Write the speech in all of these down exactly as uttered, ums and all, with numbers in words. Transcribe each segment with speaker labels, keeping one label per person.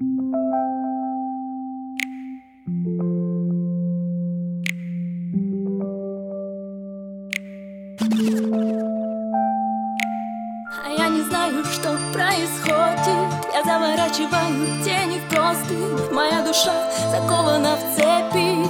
Speaker 1: А я не знаю, что происходит. Я заворачиваю тени в простынь. Моя душа закована в цепи.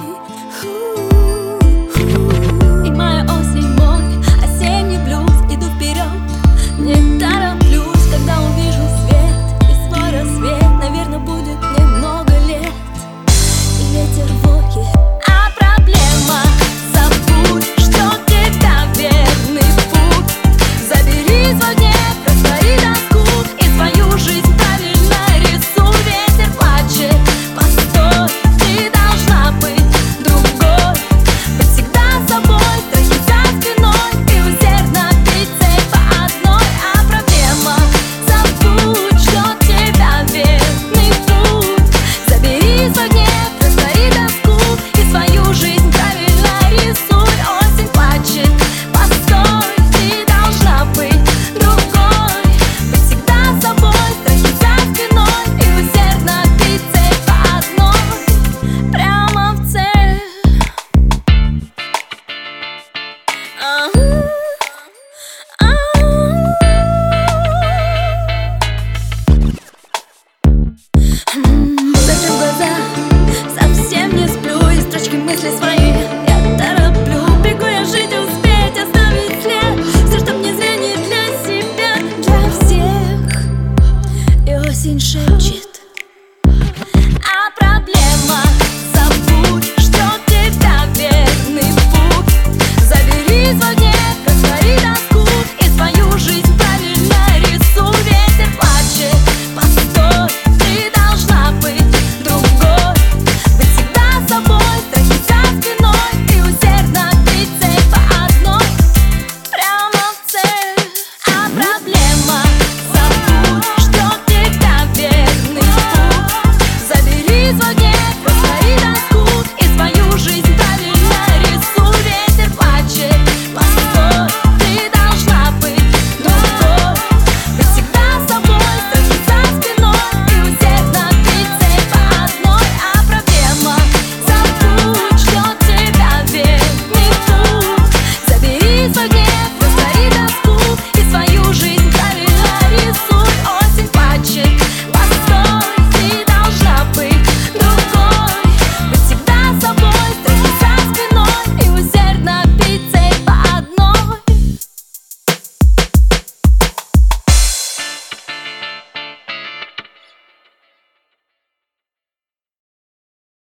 Speaker 1: И моя осень, мой осенний блюз. Иду вперед, не тороплюсь. Когда увижу свет и свой рассвет, наверное, будет немного лет. И ветер воет, а проблема — забудь, что тебя верный путь. Забери свой гнев, раствори тоску и свою жизнь правильно рисуй. Ветер плачет, постой, ты должна быть другой. Быть всегда собой, страхи за спиной и усердно бить цель по одной. А проблема — забудь, что тебя верный путь. Забери свой гнев, раствори тоску и свою жизнь правильно рисуй. Осень плачет, постой, ты должна быть другой. Быть всегда собой, страхи за спиной и усердно бить цель по одной. Прямо в цель. Ага. Закрыв глаза, совсем не сплю, и строчки мыслей свои я тороплю. Бегу я жить, успеть, оставить след. Все, что мне звенит для себя, для всех. И осень шепчет: